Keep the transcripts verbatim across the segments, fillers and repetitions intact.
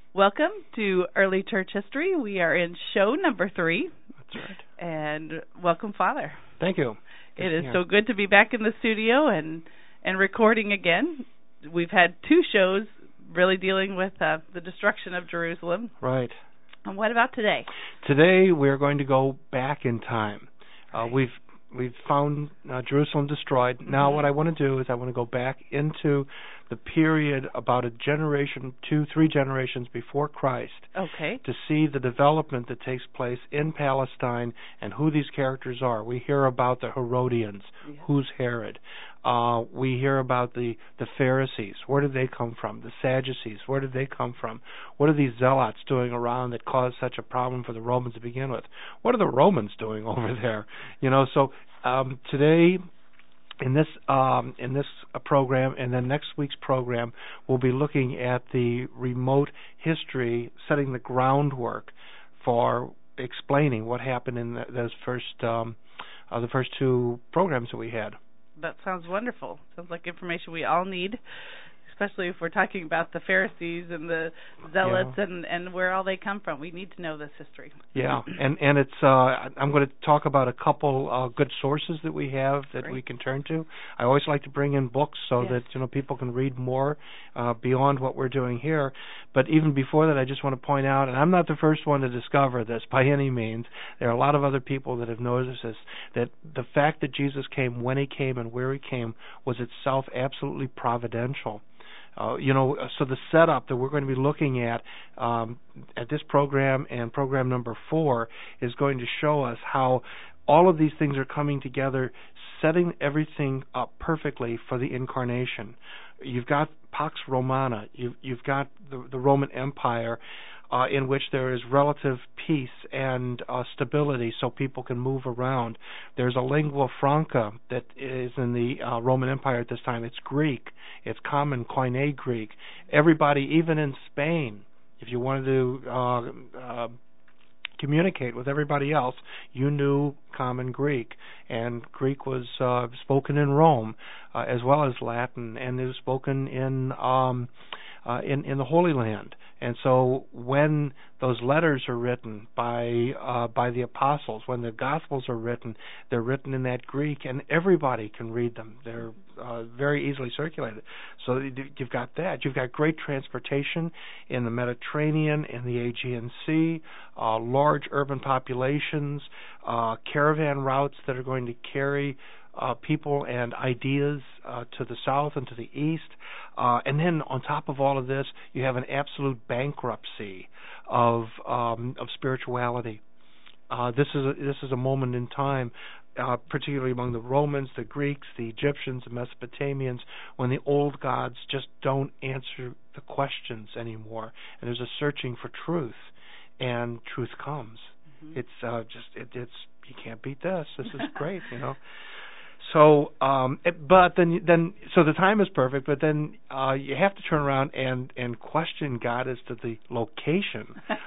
Welcome to Early Church History. We are in show number three. That's right. And welcome, Father. Thank you. Good it is so good to be back in the studio and, and recording again. We've had two shows really dealing with uh, the destruction of Jerusalem. Right. And what about today? Today we're going to go back in time. Right. Uh, we've we've found uh, Jerusalem destroyed. Mm-hmm. Now what I want to do is I want to go back into the period about a generation, two, three generations before Christ. Okay. To see the development that takes place in Palestine and who these characters are. We hear about the Herodians. Yeah. Who's Herod? Uh, we hear about the, the Pharisees. Where did they come from? The Sadducees. Where did they come from? What are these zealots doing around that caused such a problem for the Romans to begin with? What are the Romans doing over there? You know, so um, today in this um, in this uh, program, and then next week's program, we'll be looking at the remote history, setting the groundwork for explaining what happened in the, those first um, uh, the first two programs that we had. That sounds wonderful. Sounds like information we all need, especially if we're talking about the Pharisees and the Zealots yeah. and, and where all they come from. We need to know this history. Yeah, and and it's uh, I'm going to talk about a couple uh, good sources that we have that Great. we can turn to. I always like to bring in books so yes. that you know people can read more uh, beyond what we're doing here. But even before that, I just want to point out, and I'm not the first one to discover this by any means. There are a lot of other people that have noticed this, that the fact that Jesus came when he came and where he came was itself absolutely providential. Uh, you know, so the setup that we're going to be looking at um, at this program and program number four is going to show us how all of these things are coming together, setting everything up perfectly for the incarnation. You've got Pax Romana. You've, you've got the, the Roman Empire, Uh, in which there is relative peace and uh, stability so people can move around. There's a lingua franca that is in the uh, Roman Empire at this time. It's Greek. It's common Koine Greek. Everybody, even in Spain, if you wanted to uh, uh, communicate with everybody else, you knew common Greek. And Greek was uh, spoken in Rome uh, as well as Latin, and it was spoken in um, uh, in, in the Holy Land. And so when those letters are written by uh, by the apostles, when the Gospels are written, they're written in that Greek, and everybody can read them. They're uh, very easily circulated. So you've got that. You've got great transportation in the Mediterranean, in the Aegean Sea, uh, large urban populations, uh, caravan routes that are going to carry Uh, people and ideas uh, to the south and to the east. Uh, and then on top of all of this, you have an absolute bankruptcy of um, of spirituality. Uh, this is a, this is a moment in time, uh, particularly among the Romans, the Greeks, the Egyptians, the Mesopotamians, when the old gods just don't answer the questions anymore, and there's a searching for truth, and truth comes. Mm-hmm. It's uh, just it, it's you can't beat this. This is great, you know. So, um, it, but then, then, so the time is perfect. But then uh, you have to turn around and, and question God as to the location.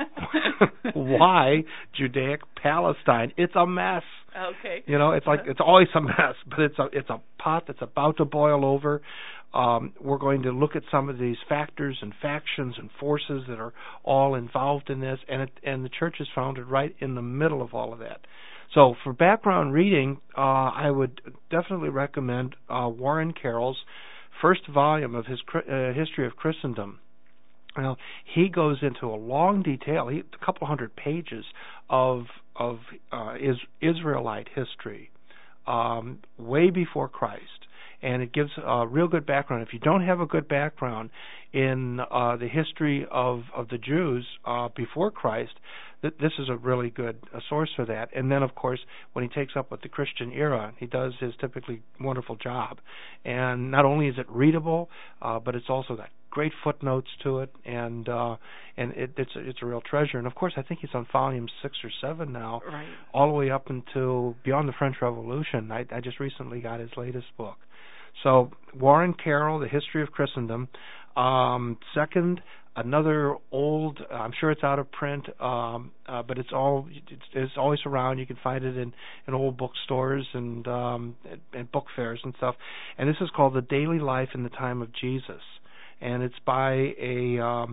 Why Judaic Palestine? It's a mess. Okay. You know, it's like it's always a mess, but it's a it's a pot that's about to boil over. Um, we're going to look at some of these factors and factions and forces that are all involved in this, and it, and the church is founded right in the middle of all of that. So for background reading, uh, I would definitely recommend uh, Warren Carroll's first volume of his uh, History of Christendom. Now, he goes into a long detail, he, a couple hundred pages of of uh, is, Israelite history, um, way before Christ. And it gives a real good background. If you don't have a good background in uh, the history of, of the Jews uh, before Christ, th- this is a really good uh, source for that. And then, of course, when he takes up with the Christian era, he does his typically wonderful job. And not only is it readable, uh, but it's also got great footnotes to it, and uh, and it, it's a, it's a real treasure. And of course, I think he's on volume six or seven now, right. all the way up until beyond the French Revolution. I, I just recently got his latest book. So Warren Carroll, The History of Christendom. Um, second, another old, I'm sure it's out of print, um, uh, but it's all it's, it's always around. You can find it in, in old bookstores and, um, and book fairs and stuff. And this is called The Daily Life in the Time of Jesus. And it's by a um,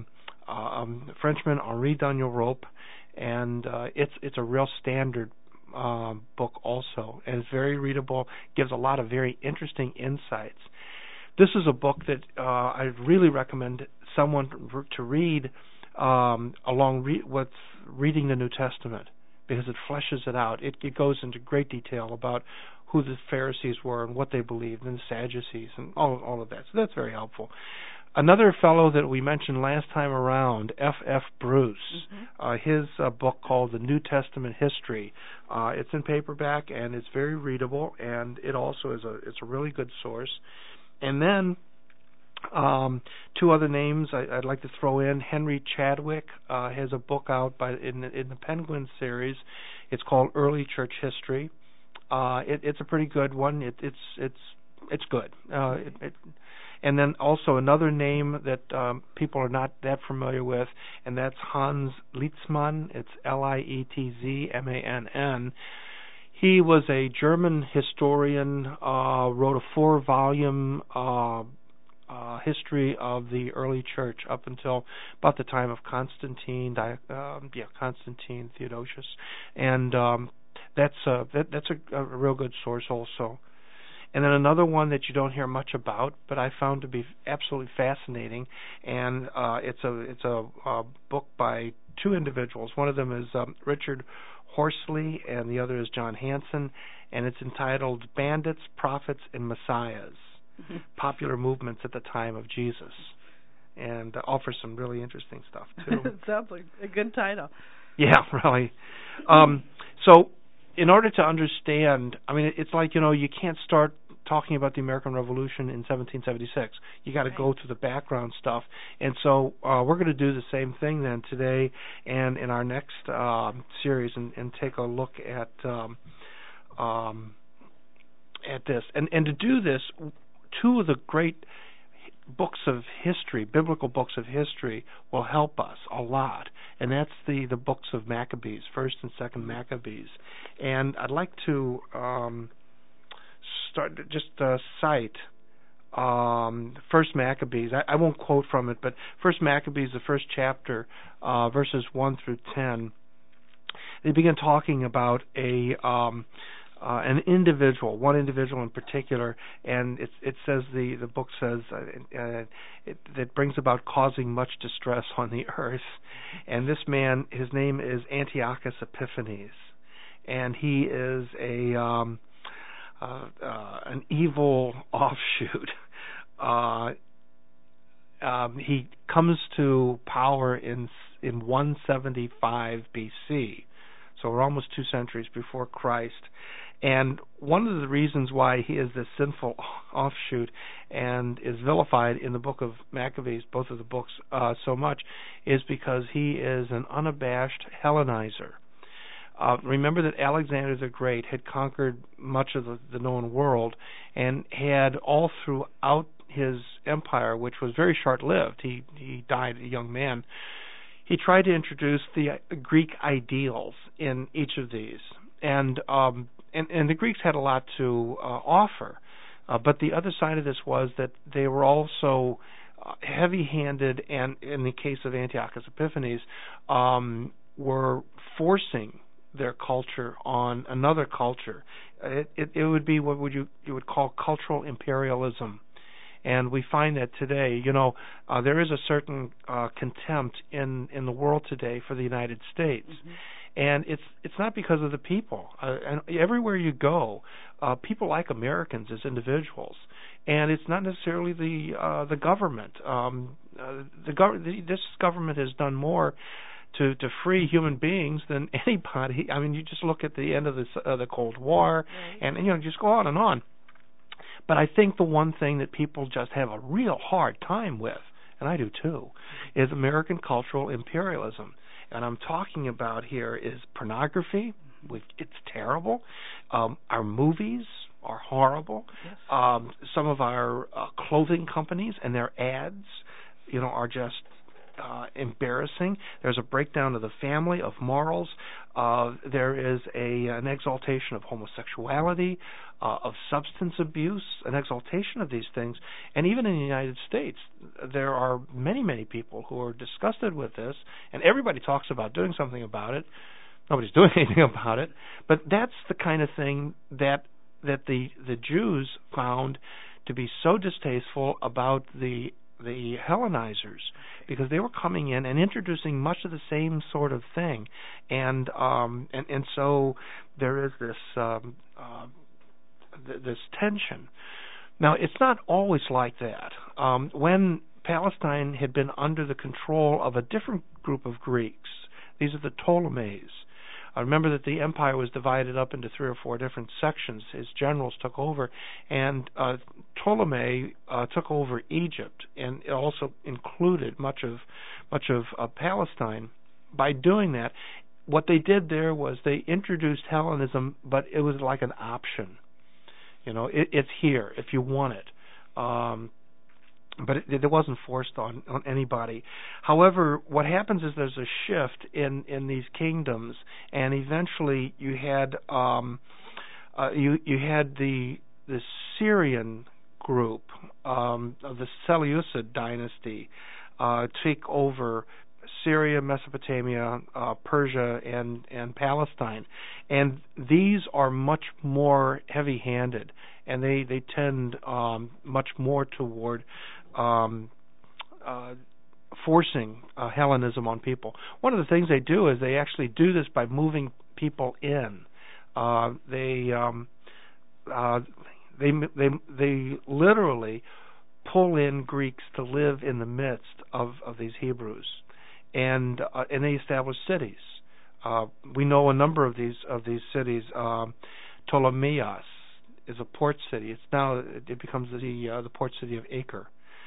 um, Frenchman Henri Daniel-Rope, and uh, it's it's a real standard um, book also, and it's very readable. Gives a lot of very interesting insights. This is a book that uh, I really recommend someone to read um, along re- with reading the New Testament, because it fleshes it out. It, it goes into great detail about who the Pharisees were and what they believed, and the Sadducees, and all all of that. So that's very helpful. Another fellow that we mentioned last time around, F F Bruce, mm-hmm. uh, his uh, book called The New Testament History. Uh, it's in paperback, and it's very readable, and it also is a it's a really good source. And then um, two other names I, I'd like to throw in. Henry Chadwick uh, has a book out by in, in the Penguin series. It's called Early Church History. Uh, it, it's a pretty good one. It, it's it's it's good. Uh, it, it, and then also another name that um, people are not that familiar with, and that's Hans Lietzmann. It's L I E T Z M A N N. He was a German historian, uh, wrote a four-volume uh, uh, history of the early church up until about the time of Constantine, uh, yeah, Constantine Theodosius, and um, that's uh, that, that's a, a real good source also. And then another one that you don't hear much about, but I found to be absolutely fascinating, and uh, it's a it's a, a book by two individuals. One of them is um, Richard Horsley, and the other is John Hanson, and it's entitled Bandits, Prophets, and Messiahs, mm-hmm. Popular Movements at the Time of Jesus, and uh, offers some really interesting stuff, too. It sounds like a good title. Yeah, really. Um, so in order to understand, I mean, it's like, you know, you can't start talking about the American Revolution in seventeen seventy-six. You got to right. go to the background stuff. And so uh, we're going to do the same thing then today and in our next um, series and, and take a look at um, um, at this. And, and to do this, two of the great books of history, biblical books of history, will help us a lot. And that's the, the books of Maccabees, First and Second Maccabees. And I'd like to um, start just uh, cite um, First Maccabees. I, I won't quote from it, but First Maccabees, the first chapter, uh, verses one through ten. They begin talking about a um, uh, an individual, one individual in particular, and it, it says the the book says uh, uh, it, it brings about causing much distress on the earth. And this man, his name is Antiochus Epiphanes, and he is a um, uh, uh, an evil offshoot. Uh, um, he comes to power in in one seventy-five B C, so we're almost two centuries before Christ. And one of the reasons why he is this sinful offshoot and is vilified in the book of Maccabees, both of the books, uh, so much, is because he is an unabashed Hellenizer. Uh, remember that Alexander the Great had conquered much of the, the known world and had all throughout his empire, which was very short-lived, he, he died a young man, he tried to introduce the Greek ideals in each of these. And um, and, and the Greeks had a lot to uh, offer. Uh, but the other side of this was that they were also uh, heavy-handed, and in the case of Antiochus Epiphanes, um, were forcing their culture on another culture. It, it, it would be what would you you would call cultural imperialism. And we find that today, you know, uh, there is a certain uh, contempt in, in the world today for the United States. Mm-hmm. And it's it's not because of the people. Uh, and everywhere you go, uh, people like Americans as individuals, and it's not necessarily the uh, the government. Um, uh, the, gov- the this government has done more to to free human beings than anybody. I mean, you just look at the end of the uh, the Cold War, right. and you know, just go on and on. But I think the one thing that people just have a real hard time with, and I do too, is American cultural imperialism. And I'm talking about here is pornography. We've, it's terrible. Um, our movies are horrible. Yes. Um, some of our uh, clothing companies and their ads, you know, are just uh, embarrassing. There's a breakdown of the family, of morals. Uh, there is a an exaltation of homosexuality, uh, of substance abuse, an exaltation of these things. And even in the United States, there are many, many people who are disgusted with this, and everybody talks about doing something about it. Nobody's doing anything about it. But that's the kind of thing that that the the Jews found to be so distasteful about the the Hellenizers, because they were coming in and introducing much of the same sort of thing, and um, and and so there is this um, uh, th- this tension. Now, it's not always like that. Um, when Palestine had been under the control of a different group of Greeks, these are the Ptolemies. I remember that the empire was divided up into three or four different sections. His generals took over, and uh, Ptolemy uh, took over Egypt, and it also included much of much of uh, Palestine. By doing that, what they did there was they introduced Hellenism, but it was like an option. You know, it, it's here if you want it. Um, But it, it wasn't forced on, on anybody. However, what happens is there's a shift in, in these kingdoms, and eventually you had um, uh, you you had the the Syrian group um, of the Seleucid dynasty uh, take over Syria, Mesopotamia, uh, Persia, and and Palestine, and these are much more heavy-handed, and they they tend um, much more toward Um, uh, forcing uh, Hellenism on people. One of the things they do is they actually do this by moving people in. Uh, they um, uh, they they they literally pull in Greeks to live in the midst of, of these Hebrews, and uh, and they establish cities. Uh, we know a number of these of these cities. Um, Ptolemais is a port city. It's now it becomes the uh, the port city of Acre.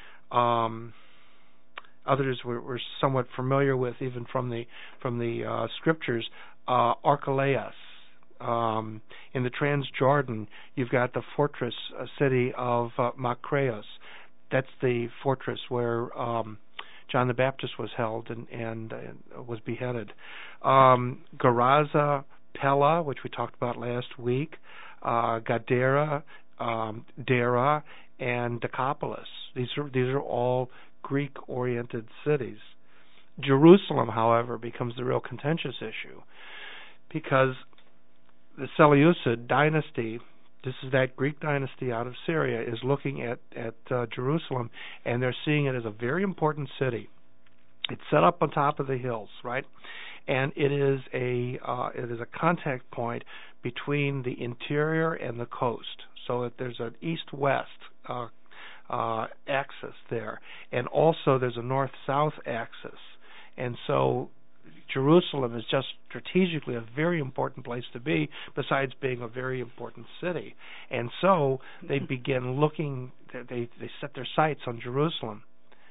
Um, others we're, we're somewhat familiar with, even from the from the uh, scriptures. Uh, Archelaus, um, in the Transjordan, you've got the fortress uh, city of uh, Macreus. That's the fortress where um, John the Baptist was held and, and uh, was beheaded. Um, Geraza, Pella, which we talked about last week, uh, Gadara, um, Dera, and Decapolis. These are these are all Greek-oriented cities. Jerusalem, however, becomes the real contentious issue, because the Seleucid dynasty, this is that Greek dynasty out of Syria, is looking at at uh, Jerusalem, and they're seeing it as a very important city. It's set up on top of the hills, right? And it is a uh, it is a contact point between the interior and the coast, so that there's an east-west uh, uh, axis there, and also there's a north-south axis, and so Jerusalem is just strategically a very important place to be, besides being a very important city. And so they begin looking, they they set their sights on Jerusalem.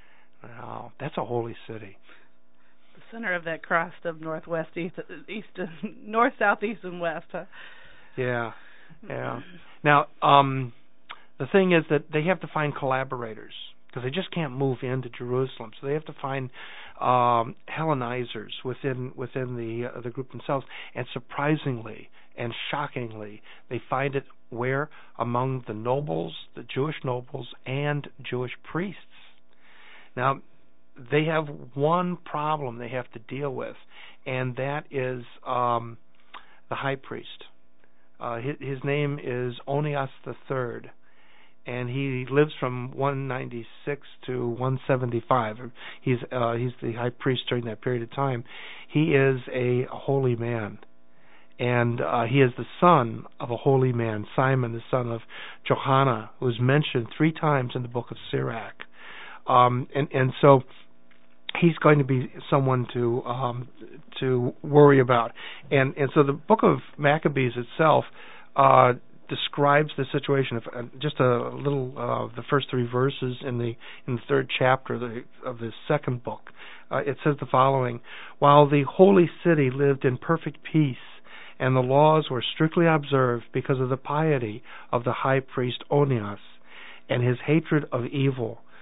Now, that's a holy city. The center of that cross of northwest, east, east, north, south, east, and west. Huh? Yeah, yeah. Now, um, the thing is that they have to find collaborators, because they just can't move into Jerusalem. So they have to find um, Hellenizers within within the uh, the group themselves. And surprisingly and shockingly, they find it where? Among the nobles, the Jewish nobles, and Jewish priests. Now, they have one problem they have to deal with, and that is um, the high priest. Uh, his, his name is Onias the Third, and he lives from one ninety-six to one seventy-five. He's uh, he's the high priest during that period of time. He is a holy man, and uh, he is the son of a holy man, Simon, the son of Johanna, who is mentioned three times in the book of Sirach. Um, and and so he's going to be someone to um, to worry about. And and so the book of Maccabees itself uh, describes the situation of uh, just a little of uh, the first three verses in the in the third chapter of the, of the second book. Uh, it says the following: while the holy city lived in perfect peace, and the laws were strictly observed because of the piety of the high priest Onias and his hatred of evil,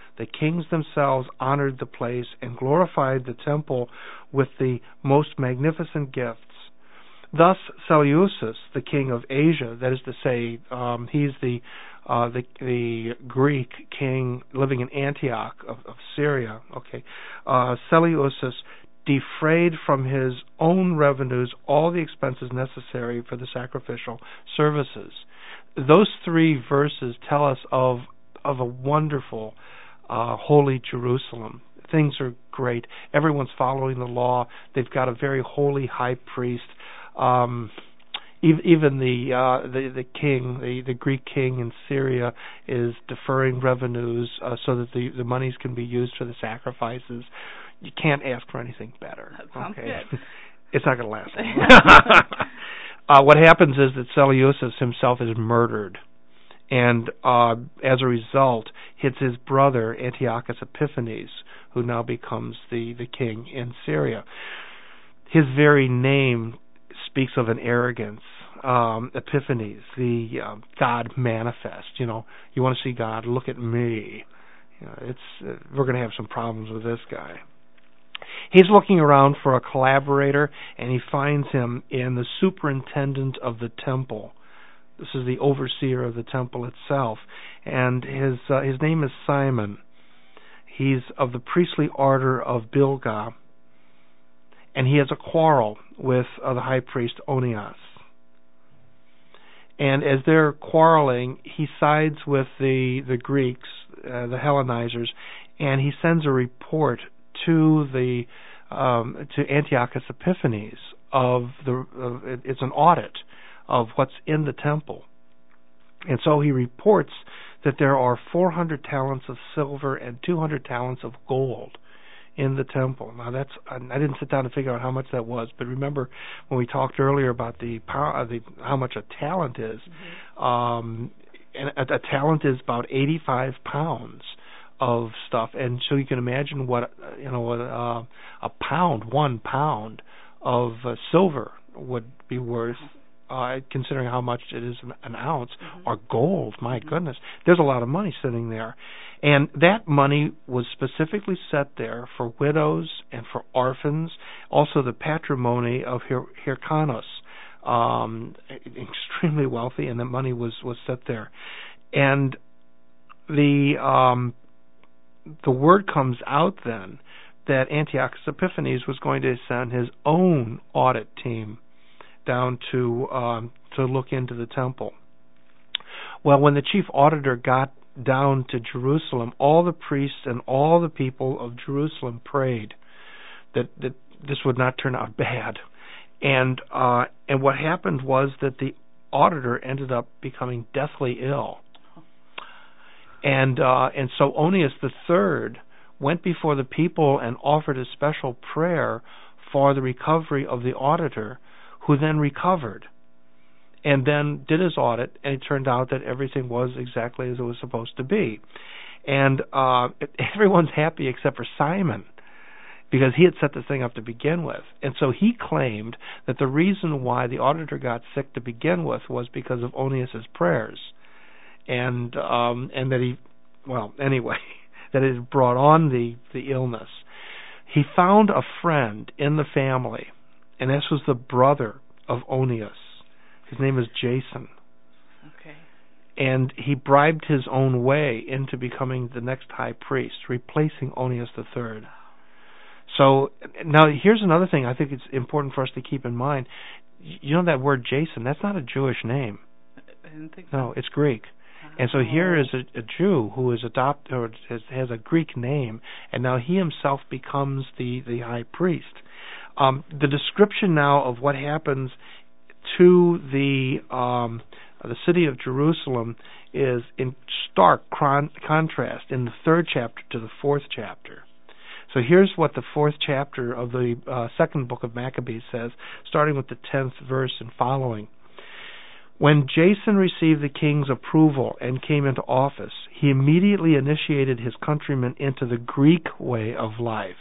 the kings themselves honored the place and glorified the temple with the most magnificent gifts. Thus Seleucus, the king of Asia, that is to say, um, he's the, uh, the the Greek king living in Antioch of, of Syria. Okay, uh, Seleucus defrayed from his own revenues all the expenses necessary for the sacrificial services. Those three verses tell us of of a wonderful, uh, holy Jerusalem. Things are great. Everyone's following the law. They've got a very holy high priest. Um, even the, uh, the the king, the, the Greek king in Syria, is deferring revenues uh, so that the, the monies can be used for the sacrifices. You can't ask for anything better. That sounds okay? good. It's not going to last long. uh, what happens is that Seleucus himself is murdered, and uh, as a result, it's his brother Antiochus Epiphanes who now becomes the, the king in Syria. His very name speaks of an arrogance. Um, Epiphanes, the uh, God manifest. You know, you want to see God? Look at me. You know, it's uh, we're going to have some problems with this guy. He's looking around for a collaborator, and he finds him in the superintendent of the temple. This is the overseer of the temple itself, and his uh, his name is Simon. He's of the priestly order of Bilgah, and he has a quarrel with uh, the high priest Onias. And as they're quarreling, he sides with the the Greeks, uh, the Hellenizers, and he sends a report to the um, to Antiochus Epiphanes of the of, it's an audit of what's in the temple. And so he reports that there are four hundred talents of silver and two hundred talents of gold in the temple. Now that's I didn't sit down to figure out how much that was, but remember when we talked earlier about the, power, the how much a talent is. Mm-hmm. Um, and a, a talent is about eighty-five pounds of stuff, and so you can imagine what you know what uh, a pound, one pound of uh, silver would be worth. Uh, considering how much it is an, an ounce, mm-hmm. or gold, my mm-hmm. goodness, there's a lot of money sitting there. And that money was specifically set there for widows and for orphans, also the patrimony of Hir- Hyrcanus, um, extremely wealthy, and the money was, was set there. And the um, the word comes out then that Antiochus Epiphanes was going to send his own audit team down to um, to look into the temple. Well, when the chief auditor got down to Jerusalem, all the priests and all the people of Jerusalem prayed that, that this would not turn out bad. And uh, and what happened was that the auditor ended up becoming deathly ill. And uh, and so Onias the third went before the people and offered a special prayer for the recovery of the auditor, who then recovered and then did his audit, and it turned out that everything was exactly as it was supposed to be. And uh, everyone's happy except for Simon, because he had set the thing up to begin with. And so he claimed that the reason why the auditor got sick to begin with was because of Onias's prayers. And um, and that he, well, anyway, that it had brought on the, the illness. He found a friend in the family, and this was the brother of Onias. His name is Jason. Okay. And he bribed his own way into becoming the next high priest, replacing Onias the third. So now here's another thing I think it's important for us to keep in mind. You know that word Jason, that's not a Jewish name. I didn't think so. No, it's Greek. And so here is a, a Jew who is adopted or has, has a Greek name, and now he himself becomes the, the high priest. Um, the description now of what happens to the um, the city of Jerusalem is in stark con- contrast in the third chapter to the fourth chapter. So here's what the fourth chapter of the uh, second book of Maccabees says, starting with the tenth verse and following. When Jason received the king's approval and came into office, he immediately initiated his countrymen into the Greek way of life.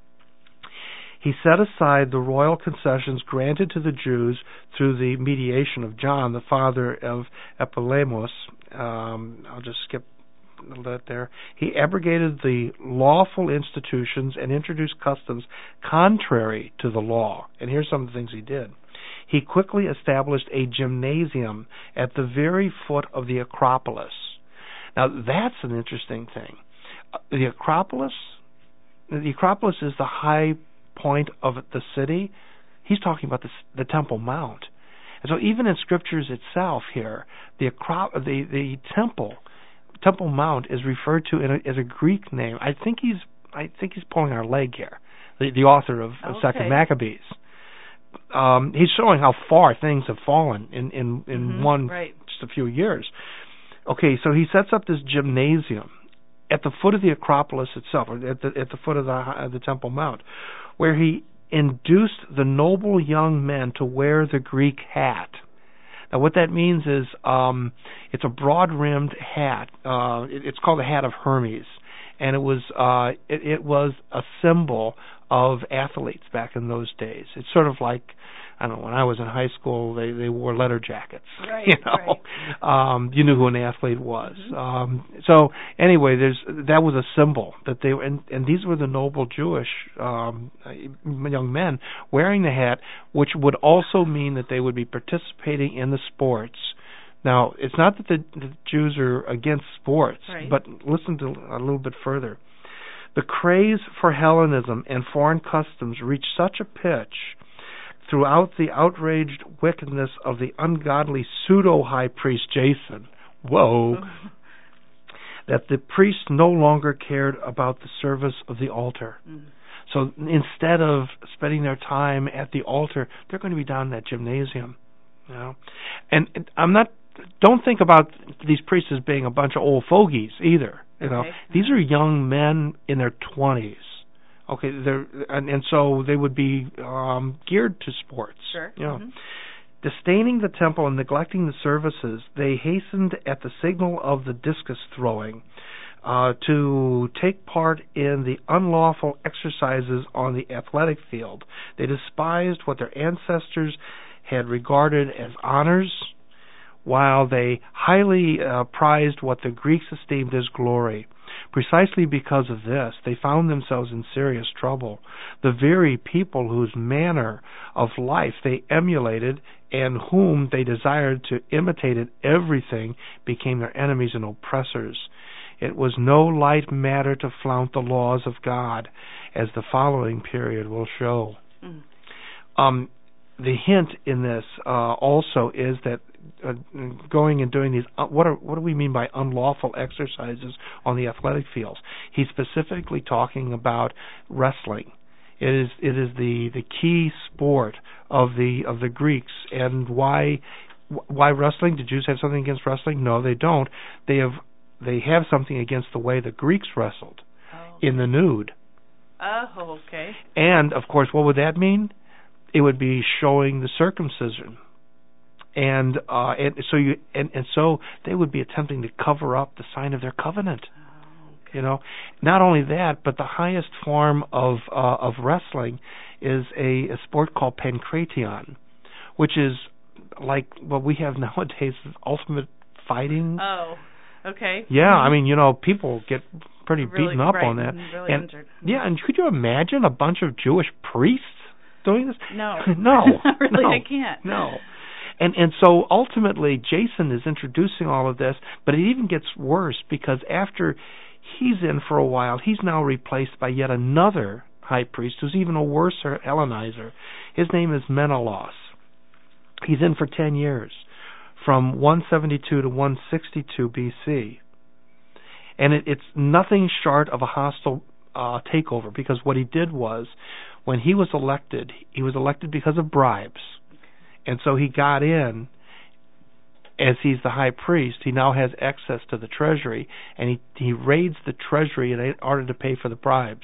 He set aside the royal concessions granted to the Jews through the mediation of John, the father of Epilemos. Um, I'll just skip that there. He abrogated the lawful institutions and introduced customs contrary to the law. And here's some of the things he did. He quickly established a gymnasium at the very foot of the Acropolis. Now, that's an interesting thing. The Acropolis, the Acropolis is the high point of the city. He's talking about the, the Temple Mount. And so even in Scriptures itself here, the Acro- the, the Temple, Temple Mount is referred to in a, as a Greek name. I think he's I think he's pulling our leg here, the, the author of, of okay. Second Maccabees. Um, he's showing how far things have fallen in, in, in mm-hmm, one, right. just a few years. Okay, so he sets up this gymnasium at the foot of the Acropolis itself, or at the, at the foot of the, uh, the Temple Mount, where he induced the noble young men to wear the Greek hat. Now, what that means is um, it's a broad-rimmed hat. Uh, it, it's called the Hat of Hermes, and it was uh, it, it was a symbol of athletes back in those days. It's sort of like, I don't know, when I was in high school, they, they wore leather jackets. Right, you know, right. um, you knew who an athlete was. Mm-hmm. Um, so anyway, there's that was a symbol that they and and these were the noble Jewish um, young men wearing the hat, which would also mean that they would be participating in the sports. Now, it's not that the, the Jews are against sports, right. but listen to a little bit further. The craze for Hellenism and foreign customs reached such a pitch throughout the outraged wickedness of the ungodly pseudo-high priest Jason, whoa, that the priests no longer cared about the service of the altar. Mm. So instead of spending their time at the altar, they're going to be down in that gymnasium. You know? And, and I'm not, don't think about these priests as being a bunch of old fogies either. You know, okay. These are young men in their twenties. Okay, they're and, and so they would be um, geared to sports. Sure. You know. Mm-hmm. Disdaining the temple and neglecting the services, they hastened at the signal of the discus throwing uh, to take part in the unlawful exercises on the athletic field. They despised what their ancestors had regarded as honors, while they highly uh, prized what the Greeks esteemed as glory. Precisely because of this, they found themselves in serious trouble. The very people whose manner of life they emulated and whom they desired to imitate in everything became their enemies and oppressors. It was no light matter to flout the laws of God, as the following period will show. Mm. Um, the hint in this uh, also is that uh, going and doing these, uh, what are what do we mean by unlawful exercises on the athletic fields? He's specifically talking about wrestling. It is it is the, the key sport of the of the Greeks. And why why wrestling? Do Jews have something against wrestling? No, they don't. They have they have something against the way the Greeks wrestled oh. in the nude. Oh, okay. And of course, what would that mean? It would be showing the circumcision, and uh, and so you and, and so they would be attempting to cover up the sign of their covenant. Oh, okay. You know, not only that, but the highest form of uh, of wrestling is a, a sport called pankration, which is like what we have nowadays, ultimate fighting. Oh, okay. Yeah, mm-hmm. I mean, you know, people get pretty really, beaten up right, on that, really and injured. yeah, and could you imagine a bunch of Jewish priests doing this? No. no. really, no, I can't. No. And and so ultimately Jason is introducing all of this, but it even gets worse because after he's in for a while, he's now replaced by yet another high priest who's even a worse Hellenizer. His name is Menelaus. He's in for ten years, from one seventy-two to one sixty-two B C. And it, it's nothing short of a hostile uh, takeover, because what he did was, when he was elected, he was elected because of bribes. And so he got in, as he's the high priest, he now has access to the treasury, and he, he raids the treasury in order to pay for the bribes.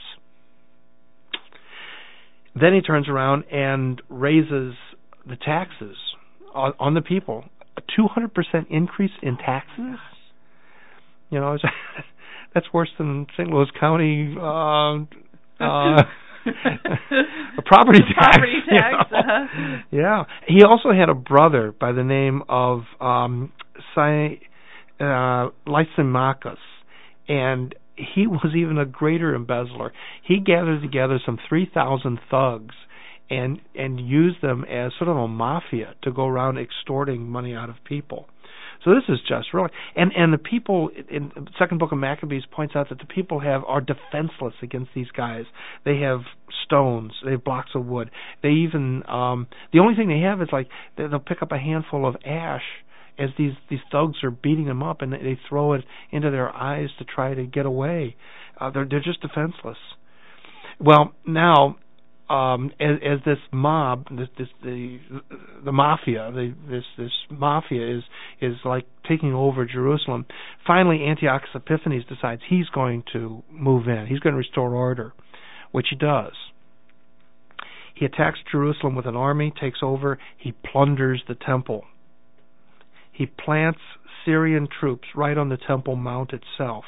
Then he turns around and raises the taxes on, on the people. A two hundred percent increase in taxes? You know, that's worse than Saint Louis County uh, uh, a property tax. Property tax. You know? uh-huh. Yeah. He also had a brother by the name of um, Sy- uh, Lysimachus, And he was even a greater embezzler. He gathered together some three thousand thugs and and used them as sort of a mafia to go around extorting money out of people. So this is just really, and and the people in the second book of Maccabees points out that the people have are defenseless against these guys. They have stones, they have blocks of wood. They even um, the only thing they have is like they, they'll pick up a handful of ash as these these thugs are beating them up, and they throw it into their eyes to try to get away. Uh, they're they're just defenseless. Well, now. Um, as, as this mob, this, this the the mafia, the, this this mafia is is like taking over Jerusalem. Finally, Antiochus Epiphanes decides he's going to move in. He's going to restore order, which he does. He attacks Jerusalem with an army, takes over. He plunders the temple. He plants Syrian troops right on the Temple Mount itself.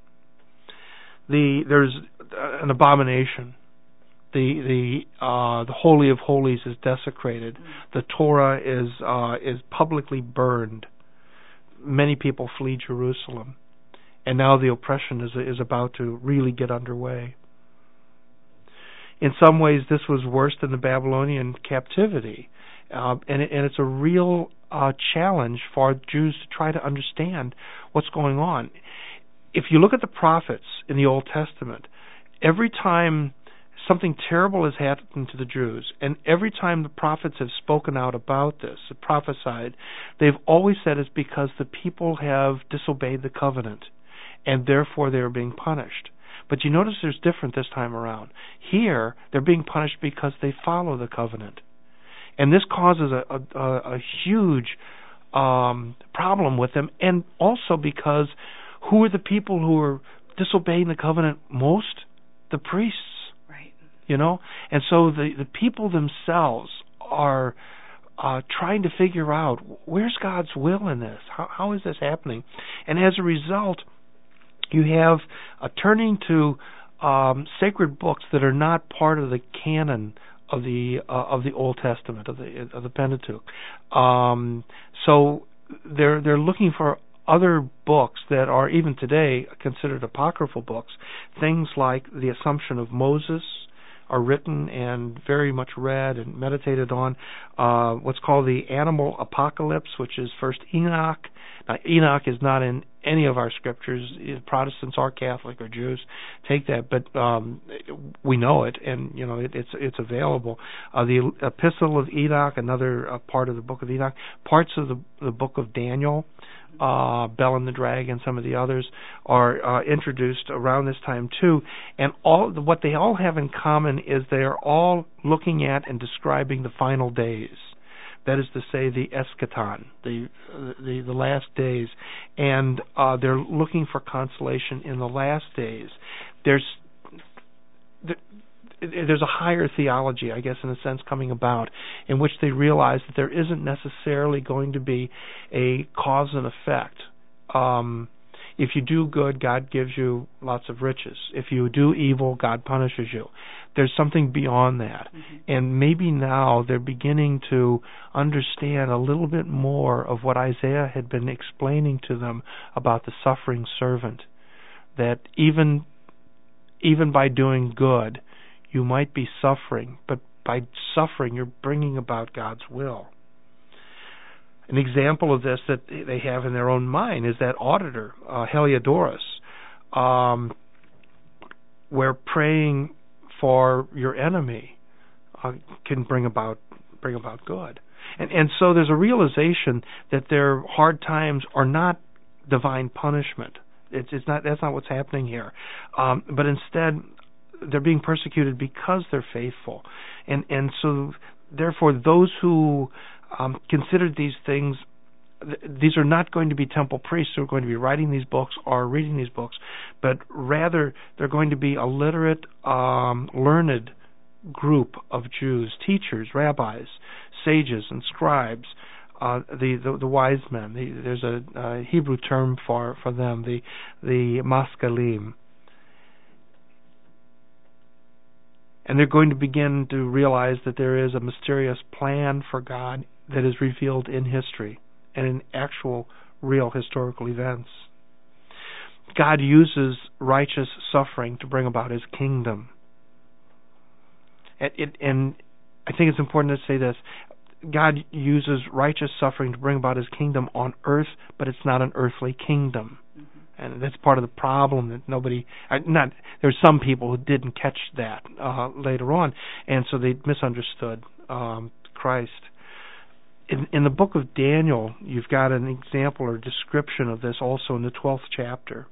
The there's an abomination. The the uh, the Holy of Holies is desecrated. The Torah is uh, is publicly burned. Many people flee Jerusalem, and now the oppression is is about to really get underway. In some ways, this was worse than the Babylonian captivity, uh, and it, and it's a real uh, challenge for Jews to try to understand what's going on. If you look at the prophets in the Old Testament, every time something terrible has happened to the Jews, and every time the prophets have spoken out about this, have prophesied, they've always said it's because the people have disobeyed the covenant, and therefore they are being punished. But you notice there's different this time around. Here, they're being punished because they follow the covenant. And this causes a, a, a huge um, problem with them, and also because who are the people who are disobeying the covenant most? The priests. You know, and so the, the people themselves are uh, trying to figure out where's God's will in this. How, how is this happening? And as a result, you have a turning to um, sacred books that are not part of the canon of the uh, of the Old Testament, of the of the Pentateuch. Um, so they're they're looking for other books that are even today considered apocryphal books. Things like the Assumption of Moses are written and very much read and meditated on. Uh, what's called the Animal Apocalypse, which is First Enoch. Now, Enoch is not in any of our scriptures. Protestants or Catholic or Jews take that, but um, we know it, and you know it, it's it's available. Uh, the Epistle of Enoch, another uh, part of the Book of Enoch, parts of the the Book of Daniel. Uh, Bel and the Dragon, some of the others are uh, introduced around this time too, and all what they all have in common is they are all looking at and describing the final days. That is to say, the eschaton, the the, the last days, and uh, they're looking for consolation in the last days. There's there, there's a higher theology, I guess, in a sense, coming about, in which they realize that there isn't necessarily going to be a cause and effect. Um, if you do good, God gives you lots of riches. If you do evil, God punishes you. There's something beyond that. Mm-hmm. And maybe now they're beginning to understand a little bit more of what Isaiah had been explaining to them about the suffering servant, that even even by doing good, you might be suffering, but by suffering, you're bringing about God's will. An example of this that they have in their own mind is that auditor, uh, Heliodorus, um, where praying for your enemy uh, can bring about bring about good. And and so there's a realization that their hard times are not divine punishment. It's it's not that's not what's happening here, um, but instead, they're being persecuted because they're faithful, and and so therefore those who um, consider these things, th- these are not going to be temple priests who are going to be writing these books or reading these books, but rather they're going to be a literate, um, learned group of Jews, teachers, rabbis, sages, and scribes. Uh, the, the the wise men. The, there's a, a Hebrew term for for them, the the maskalim. And they're going to begin to realize that there is a mysterious plan for God that is revealed in history and in actual, real historical events. God uses righteous suffering to bring about His kingdom. And, it, and I think it's important to say this. God uses righteous suffering to bring about His kingdom on earth, but it's not an earthly kingdom. Mm-hmm. And that's part of the problem that nobody, not, there's some people who didn't catch that uh, later on, and so they misunderstood um, Christ. In, in the book of Daniel, you've got an example or description of this also in the twelfth chapter.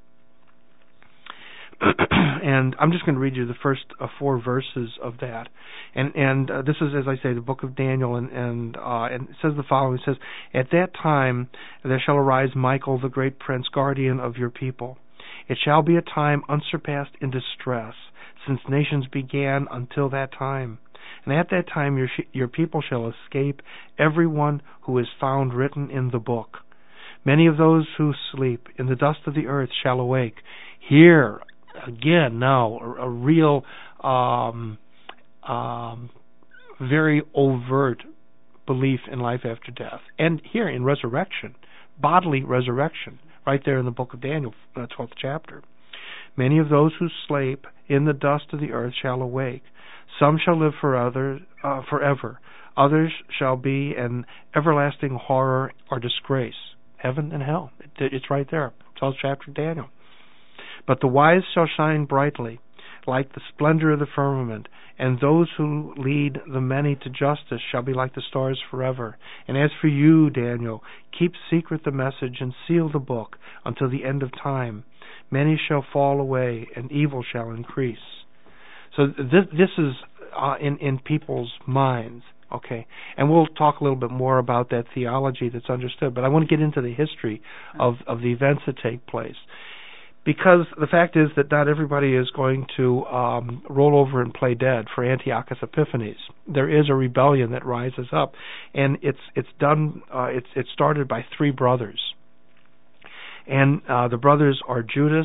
And I'm just going to read you the first uh, four verses of that. And and uh, this is, as I say, the book of Daniel, and and, uh, and it says the following. It says, "At that time there shall arise Michael, the great prince, guardian of your people. It shall be a time unsurpassed in distress, since nations began until that time. And at that time your sh- your people shall escape, every one who is found written in the book. Many of those who sleep in the dust of the earth shall awake." Here, again, now, a, a real, um, um, very overt belief in life after death. And here in resurrection, bodily resurrection, right there in the book of Daniel, uh, twelfth chapter. "Many of those who sleep in the dust of the earth shall awake. Some shall live for other, uh, forever. Others shall be an everlasting horror or disgrace." Heaven and hell. It, it's right there. twelfth chapter of Daniel. "But the wise shall shine brightly, like the splendor of the firmament, and those who lead the many to justice shall be like the stars forever. And as for you, Daniel, keep secret the message and seal the book until the end of time. Many shall fall away, and evil shall increase." So this, this is uh, in, in people's minds. Okay, and we'll talk a little bit more about that theology that's understood, but I want to get into the history of, of the events that take place. Because the fact is that not everybody is going to um, roll over and play dead for Antiochus Epiphanes. There is a rebellion that rises up, and it's it's done. Uh, it's it's started by three brothers, and uh, the brothers are Judas,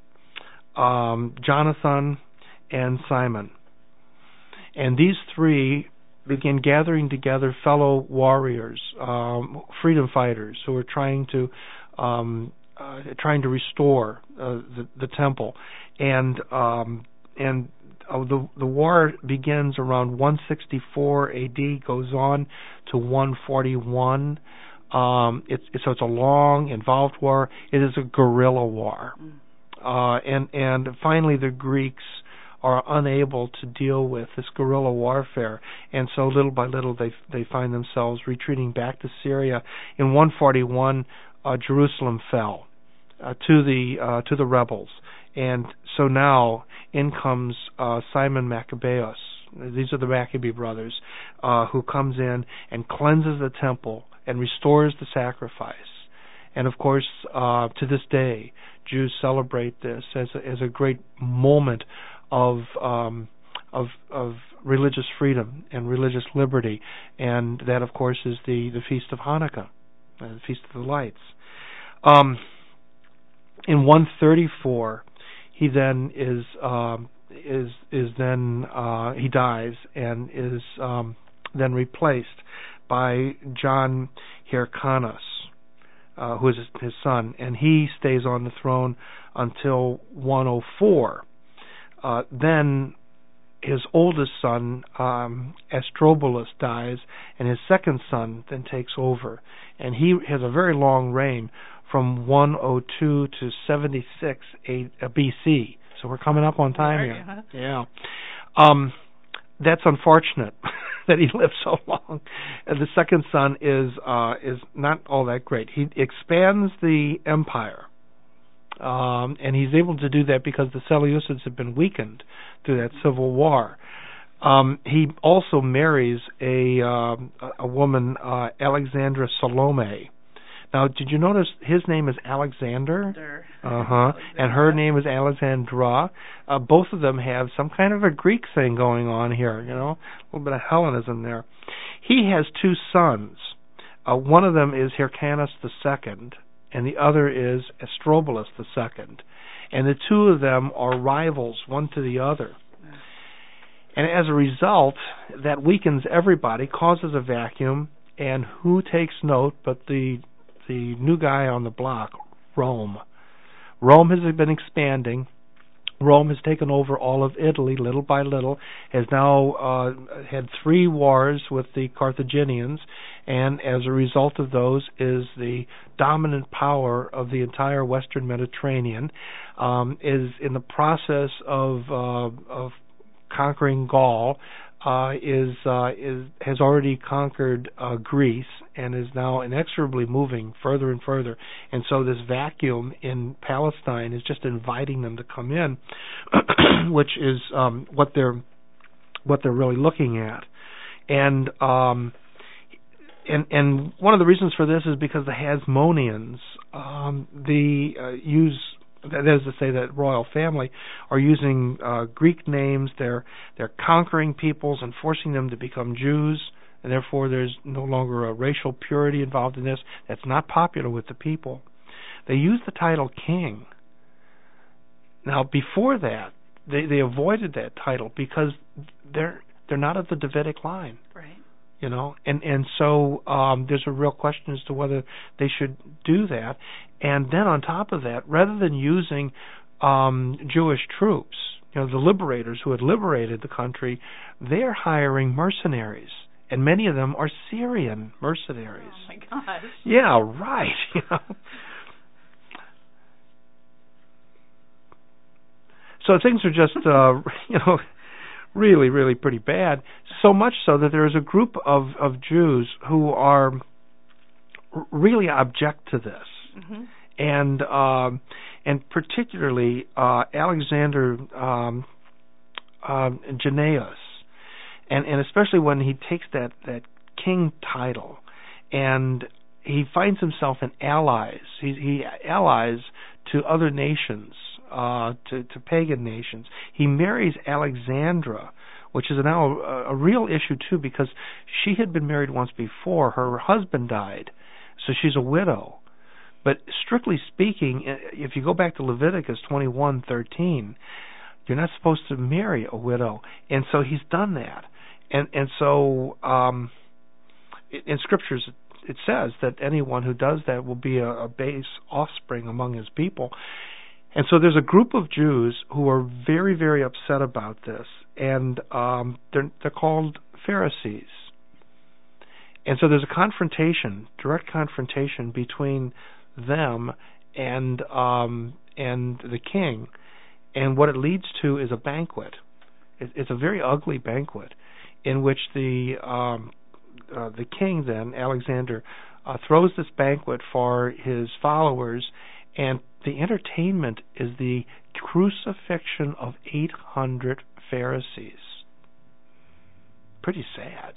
um, Jonathan, and Simon. And these three begin gathering together fellow warriors, um, freedom fighters who are trying to um, uh, trying to restore uh, the, the temple, and um, and uh, the the war begins around one sixty-four A D, goes on to one forty-one. Um, it's, it's so it's a long, involved war. It is a guerrilla war, uh, and and finally the Greeks are unable to deal with this guerrilla warfare, and so little by little they they find themselves retreating back to Syria. In one forty-one, uh, Jerusalem fell uh, to the uh, to the rebels, and so now in comes uh, Simon Maccabeus. These are the Maccabee brothers, uh, who comes in and cleanses the temple and restores the sacrifice. And of course, uh, to this day, Jews celebrate this as a, as a great moment of um, of of religious freedom and religious liberty, and that, of course, is the, the Feast of Hanukkah, uh, the Feast of the Lights. Um, in one thirty-four, he then is um, is is then uh, he dies and is um, then replaced by John Hyrcanus, uh, who is his son, and he stays on the throne until one oh four. Uh, then his oldest son, um, Astrobulus, dies, and his second son then takes over. And he has a very long reign from one oh two to seventy-six B C. So we're coming up on time here. Huh? Yeah. Um, that's unfortunate that he lived so long. And the second son is uh, is not all that great. He expands the empire. Um, and he's able to do that because the Seleucids have been weakened through that civil war. Um, he also marries a um, a woman, uh, Alexandra Salome. Now, did you notice his name is Alexander? Uh huh. And her name is Alexandra. Uh, both of them have some kind of a Greek thing going on here. You know, a little bit of Hellenism there. He has two sons. Uh, one of them is Hyrcanus the Second, and the other is Astrobulus the Second, and the two of them are rivals, one to the other. And as a result, that weakens everybody, causes a vacuum, and who takes note but the the new guy on the block, Rome. Rome has been expanding. Rome has taken over all of Italy little by little, has now uh, had three wars with the Carthaginians, and as a result of those is the dominant power of the entire Western Mediterranean, um, is in the process of, uh, of conquering Gaul, uh, is, uh, is has already conquered uh, Greece, and is now inexorably moving further and further. And so this vacuum in Palestine is just inviting them to come in, which is um, what they're what they're really looking at. And um, and and one of the reasons for this is because the Hasmoneans, um, the uh, use. That is to say, that royal family are using uh, Greek names. They're they're conquering peoples and forcing them to become Jews, and therefore there's no longer a racial purity involved in this. That's not popular with the people. They use the title king. Now, before that, they they avoided that title because they're they're not of the Davidic line. Right. You know, and and so um, there's a real question as to whether they should do that. And then on top of that, rather than using um, Jewish troops, you know, the liberators who had liberated the country, they're hiring mercenaries, and many of them are Syrian mercenaries. Oh my gosh! Yeah, right. You know. So things are just, uh, you know. really, really pretty bad, so much so that there is a group of, of Jews who are r- really object to this. Mm-hmm. And um, and particularly uh, Alexander um, uh, Jannaeus, and, and especially when he takes that, that king title, and he finds himself in allies. He, he allies to other nations, uh, to, to pagan nations. He marries Alexandra, which is now a, a real issue too, because she had been married once before. Her husband died, so she's a widow. But strictly speaking, if you go back to Leviticus twenty-one thirteen, you're not supposed to marry a widow, and so he's done that. And and so um, in scriptures it says that anyone who does that will be a, a base offspring among his people. And so there's a group of Jews who are very, very upset about this, and um, they're they're called Pharisees. And so there's a confrontation, direct confrontation between them and um, and the king, and what it leads to is a banquet. It, it's a very ugly banquet in which the um, uh, the king then, Alexander, uh, throws this banquet for his followers, and the entertainment is the crucifixion of eight hundred Pharisees. Pretty sad.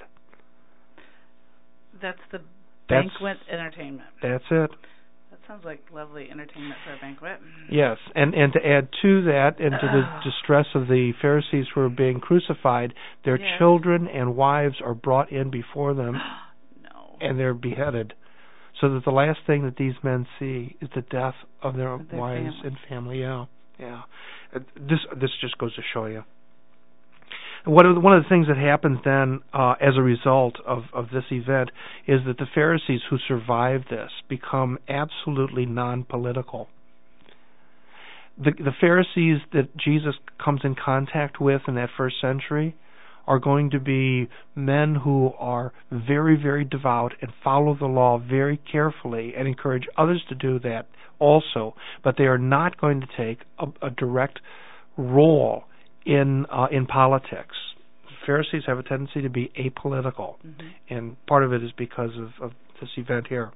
That's the That's, banquet entertainment. That's it. That sounds like lovely entertainment for a banquet. Yes, and and to add to that, and to the distress of the Pharisees who are being crucified, their yes. children and wives are brought in before them, no. and they're beheaded, so that the last thing that these men see is the death of their, their wives family. and family. Yeah, yeah. Uh, This this just goes to show you. One of the, one of the things that happens then uh, as a result of, of this event is that the Pharisees who survive this become absolutely non-political. The, the Pharisees that Jesus comes in contact with in that first century are going to be men who are very, very devout and follow the law very carefully and encourage others to do that also, but they are not going to take a, a direct role in uh, in politics. Pharisees have a tendency to be apolitical, mm-hmm. and part of it is because of, of this event here.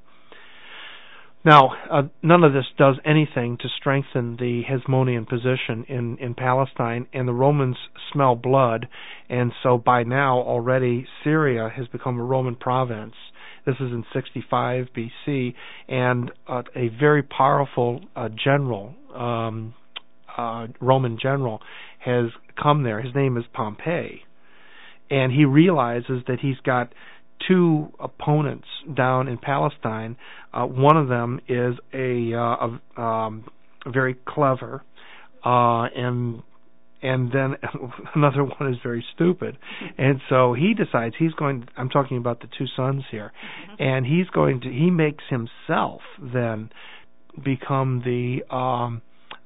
Now, uh, none of this does anything to strengthen the Hasmonean position in, in Palestine, and the Romans smell blood, and so by now already Syria has become a Roman province. This is in sixty-five B C, and uh, a very powerful uh, general, um, uh, Roman general, has come there. His name is Pompey, and he realizes that he's got two opponents down in Palestine. Uh, one of them is a, uh, a um, very clever, uh, and and then another one is very stupid. And so he decides he's going. I'm talking about the two sons here, mm-hmm. and he's going to. He makes himself then become the um,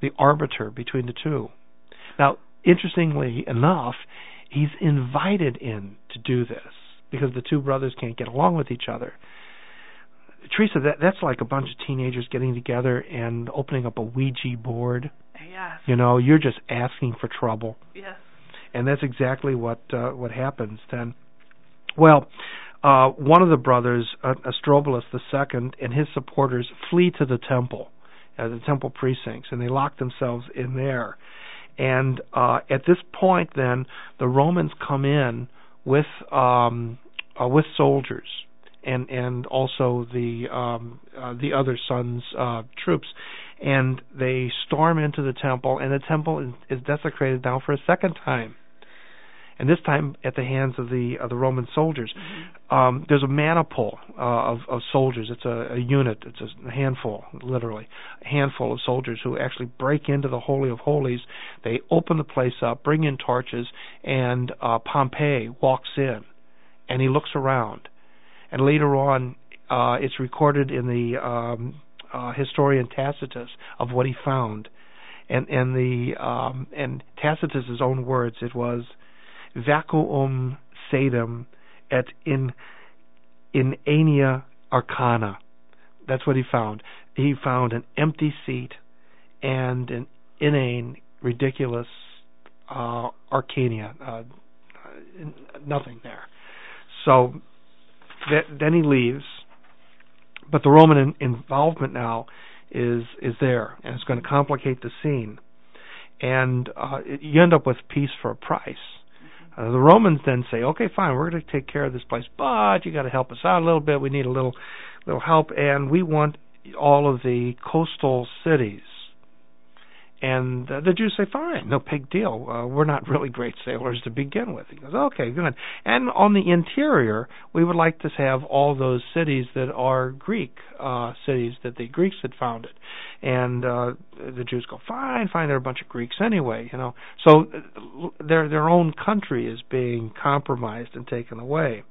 the arbiter between the two. Now, interestingly enough, he's invited in to do this because the two brothers can't get along with each other. Teresa, that, that's like a bunch of teenagers getting together and opening up a Ouija board. Yes. You know, you're just asking for trouble. Yes. And that's exactly what uh, what happens then. Well, uh, one of the brothers, uh, Astrobulus the Second, and his supporters flee to the temple, uh, the temple precincts, and they lock themselves in there. And uh, at this point, then, the Romans come in with um, uh, with soldiers and and also the um, uh, the other sons' uh, troops, and they storm into the temple, and the temple is, is desecrated now for a second time. And this time at the hands of the of the Roman soldiers. Mm-hmm. Um, there's a maniple uh, of, of soldiers. It's a, a unit. It's a handful, literally, a handful of soldiers who actually break into the Holy of Holies. They open the place up, bring in torches, and uh, Pompey walks in, and he looks around. And later on, uh, it's recorded in the um, uh, historian Tacitus of what he found. And and the um, and Tacitus's own words, it was vacuum sedum et in inania arcana. That's what he found. He found an empty seat and an inane, ridiculous uh, arcania. Uh, nothing there. So th- then he leaves, but the Roman in- involvement now is is there, and it's going to complicate the scene. And uh, it, you end up with peace for a price. Uh, the Romans then say, okay, fine, we're going to take care of this place, but you got to help us out a little bit. We need a little little help, and we want all of the coastal cities. And uh, the Jews say, fine, no big deal. Uh, we're not really great sailors to begin with. He goes, okay, good. And on the interior, we would like to have all those cities that are Greek uh, cities that the Greeks had founded. And uh, the Jews go, fine, fine, they're a bunch of Greeks anyway, you know. So uh, their their own country is being compromised and taken away.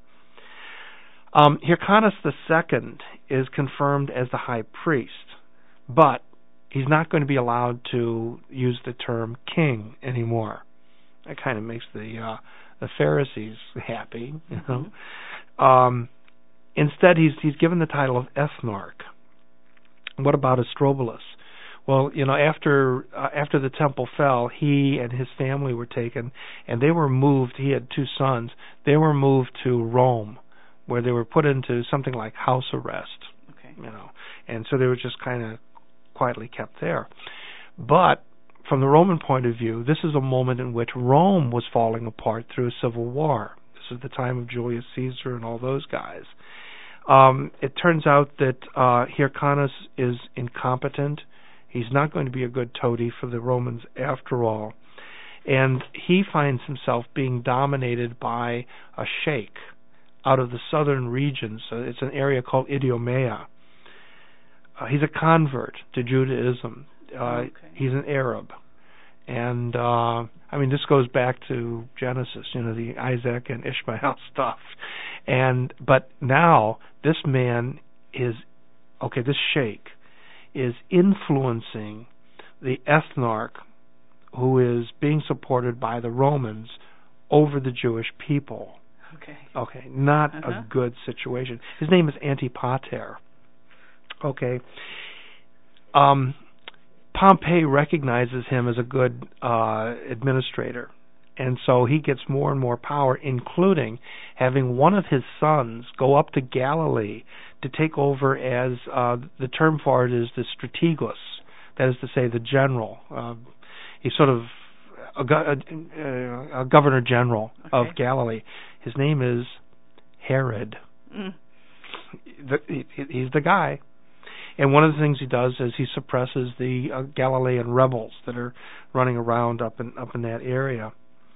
Um, Hyrcanus the Second is confirmed as the high priest, but he's not going to be allowed to use the term king anymore. That kind of makes the uh, the Pharisees happy, you know. Mm-hmm. Um, instead, he's he's given the title of ethnarch. What about Astrobulus? Well, you know, after uh, after the temple fell, he and his family were taken, and they were moved. He had two sons. They were moved to Rome, where they were put into something like house arrest. Okay. You know, and so they were just kind of quietly kept there. But from the Roman point of view, this is a moment in which Rome was falling apart through a civil war. This is the time of Julius Caesar and all those guys. Um, it turns out that uh, Hyrcanus is incompetent. He's not going to be a good toady for the Romans after all. And he finds himself being dominated by a sheikh out of the southern regions. So it's an area called Idumea. Uh, he's a convert to Judaism. Uh, okay. He's an Arab. And, uh, I mean, this goes back to Genesis, you know, the Isaac and Ishmael stuff. And but now this man is, okay, this sheikh is influencing the ethnarch who is being supported by the Romans over the Jewish people. Okay. Okay, not uh-huh. a good situation. His name is Antipater. Okay. Um, Pompey recognizes him as a good uh, administrator, and so he gets more and more power, including having one of his sons go up to Galilee to take over as, uh, the term for it is the strategos, that is to say the general. Uh, he's sort of a, a, a governor general okay. of Galilee. His name is Herod. Mm. The, he, he's the guy. And one of the things he does is he suppresses the uh, Galilean rebels that are running around up in up in that area.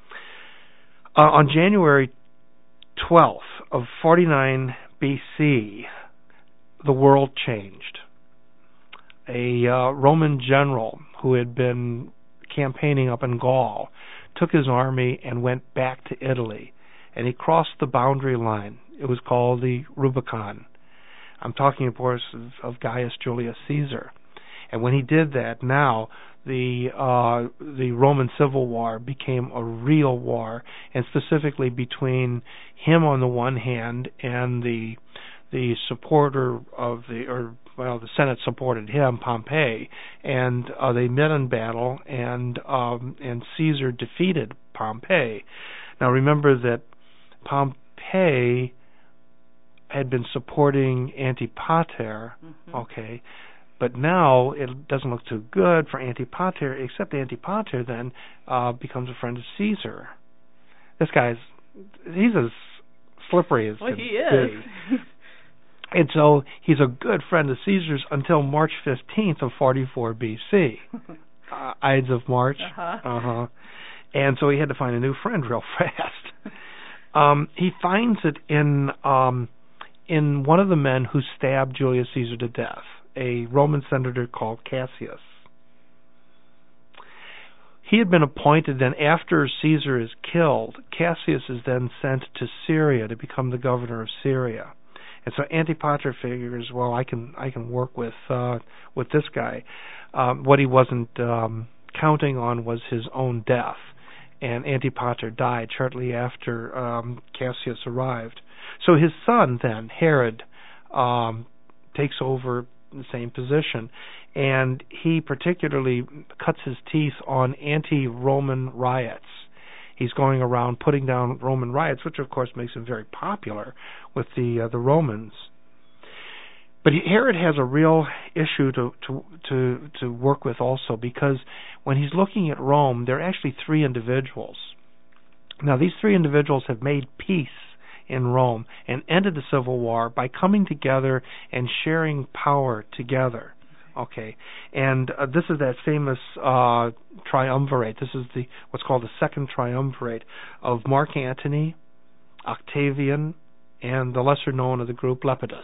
Uh, on January twelfth of forty-nine B C, the world changed. A uh, Roman general who had been campaigning up in Gaul took his army and went back to Italy, and he crossed the boundary line. It was called the Rubicon. I'm talking, of course, of, of Gaius Julius Caesar. And when he did that, now the uh, the Roman Civil War became a real war, and specifically between him on the one hand and the the supporter of the or well the Senate supported him, Pompey, and uh, they met in battle, and um, and Caesar defeated Pompey. Now remember that Pompey had been supporting Antipater, mm-hmm. okay. But now it doesn't look too good for Antipater, except Antipater then uh, becomes a friend of Caesar. This guy's, he's as slippery as well, can he is. be. And so he's a good friend of Caesar's until March fifteenth of forty-four B C uh, Ides of March. Uh-huh. Uh-huh. And so he had to find a new friend real fast. um, he finds it in um, in one of the men who stabbed Julius Caesar to death, a Roman senator called Cassius. He had been appointed then, after Caesar is killed, Cassius is then sent to Syria to become the governor of Syria. And so Antipater figures, well, I can I can work with uh, with this guy. Um, what he wasn't um, counting on was his own death, and Antipater died shortly after um, Cassius arrived. So his son then, Herod, um, takes over the same position, and he particularly cuts his teeth on anti-Roman riots. He's going around putting down Roman riots, which of course makes him very popular with the uh, the Romans. But he, Herod has a real issue to, to to to work with also, because when he's looking at Rome, there are actually three individuals. Now these three individuals have made peace in Rome and ended the Civil War by coming together and sharing power together. Okay, and uh, this is that famous uh, triumvirate. This is the what's called the second triumvirate of Mark Antony, Octavian, and the lesser known of the group, Lepidus.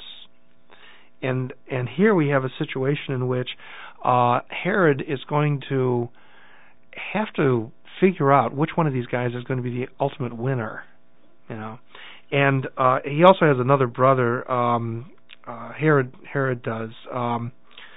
And and here we have a situation in which uh, Herod is going to have to figure out which one of these guys is going to be the ultimate winner, you know. And uh, he also has another brother. Um, uh, Herod Herod does. Um,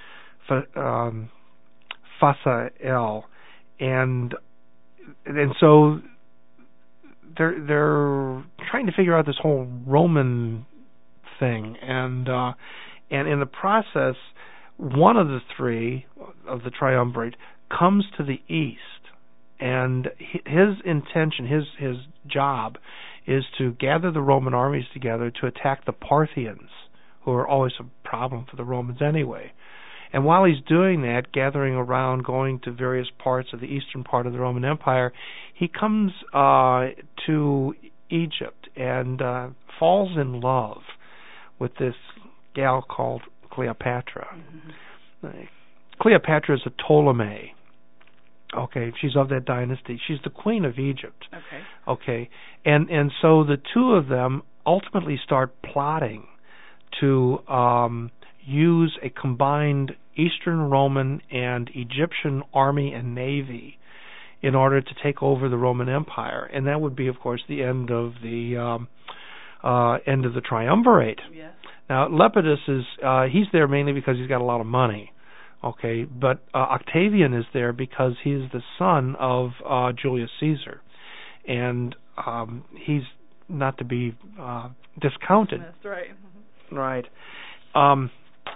Um, Phasael, and and so they're they're trying to figure out this whole Roman thing, and uh, and in the process, one of the three of the triumvirate comes to the east, and his intention, his his job, is to gather the Roman armies together to attack the Parthians, who are always a problem for the Romans anyway. And while he's doing that, gathering around, going to various parts of the eastern part of the Roman Empire, he comes uh, to Egypt and uh, falls in love with this gal called Cleopatra. Mm-hmm. Cleopatra is a Ptolemy. Okay, she's of that dynasty. She's the queen of Egypt. Okay. Okay, and and so the two of them ultimately start plotting to um, use a combined Eastern Roman and Egyptian army and navy in order to take over the Roman Empire, and that would be, of course, the end of the um, uh, end of the triumvirate. Yes. Now, Lepidus is uh, he's there mainly because he's got a lot of money. Okay, but uh, Octavian is there because he's the son of uh, Julius Caesar, and um, he's not to be uh, discounted. That's right. Mm-hmm. Right. Um,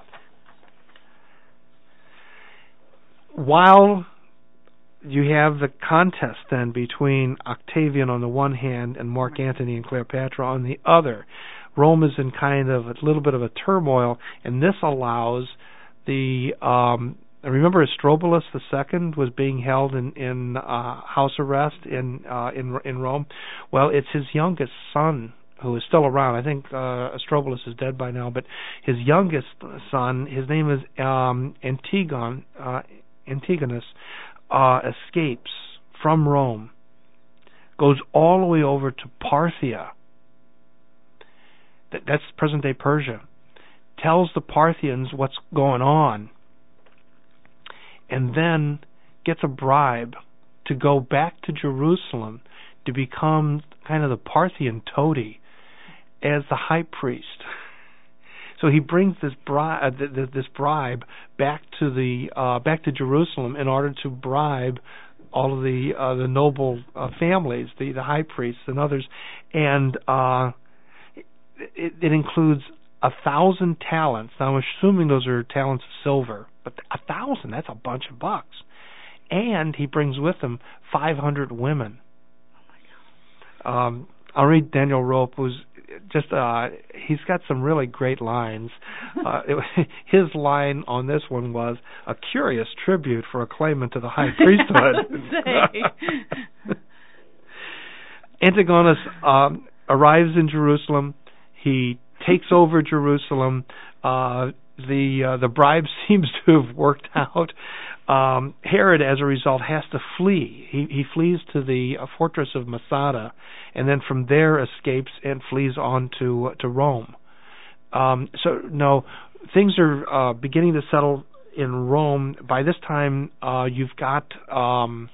while you have the contest then between Octavian on the one hand and Mark Antony and Cleopatra on the other, Rome is in kind of a little bit of a turmoil, and this allows the um, remember Astrobulus the Second was being held in in uh, house arrest in uh, in in Rome. Well, it's his youngest son who is still around. I think uh, Astrobulus is dead by now, but his youngest son, his name is um, Antigon, uh, Antigonus, uh, escapes from Rome, goes all the way over to Parthia. That, that's present-day Persia. Tells the Parthians what's going on, and then gets a bribe to go back to Jerusalem to become kind of the Parthian toady as the high priest. So he brings this bribe, uh, th- th- this bribe back to the uh, back to Jerusalem in order to bribe all of the uh, the noble uh, families, the the high priests and others, and uh, it, it includes a thousand talents. Now I'm assuming those are talents of silver, but a thousand—that's a bunch of bucks. And he brings with him five hundred women. Oh my God. Um, Henri Daniel Rope was just, uh, he's got some really great lines. Uh, it, his line on this one was, a curious tribute for a claimant to the high priesthood. Antigonus um, arrives in Jerusalem. He takes over Jerusalem. Uh, the uh, the bribe seems to have worked out. Um, Herod, as a result, has to flee. He, he flees to the uh, fortress of Masada, and then from there escapes and flees on to uh, to Rome. Um, so, no, things are uh, beginning to settle in Rome. By this time, uh, you've got um,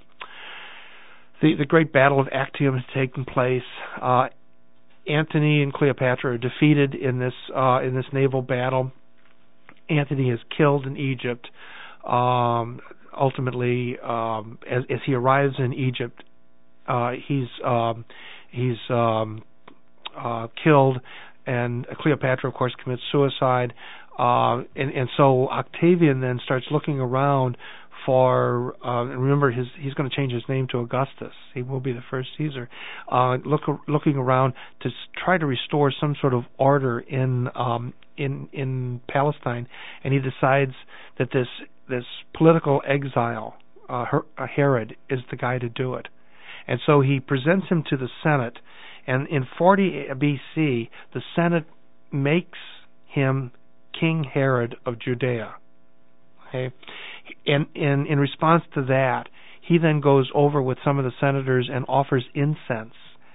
the the great battle of Actium has taken place. Uh, Antony and Cleopatra are defeated in this uh, in this naval battle. Antony is killed in Egypt. Um, ultimately, um, as, as he arrives in Egypt, uh, he's um, he's um, uh, killed, and Cleopatra, of course, commits suicide. Uh, and, and so Octavian then starts looking around for. Uh, and remember, his he's going to change his name to Augustus. He will be the first Caesar. Uh, look, looking around to try to restore some sort of order in um, in in Palestine, and he decides that this. This political exile, uh, Herod, is the guy to do it. And so he presents him to the Senate, and in forty B C, the Senate makes him King Herod of Judea. Okay? And in, in response to that, he then goes over with some of the senators and offers incense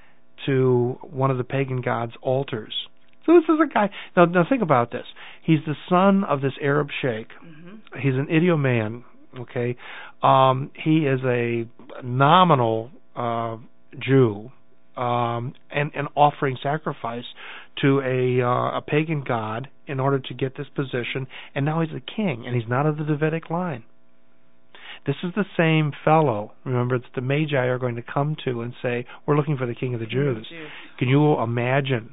to one of the pagan gods' altars. So this is a guy. Now, now think about this. He's the son of this Arab sheikh. Mm-hmm. He's an Idioman. Okay, um, he is a nominal uh, Jew, um, and, and offering sacrifice to a uh, a pagan god in order to get this position. And now he's a king, and he's not of the Davidic line. This is the same fellow, remember, that the Magi are going to come to and say, "We're looking for the King of the Jews." Jews. Can you imagine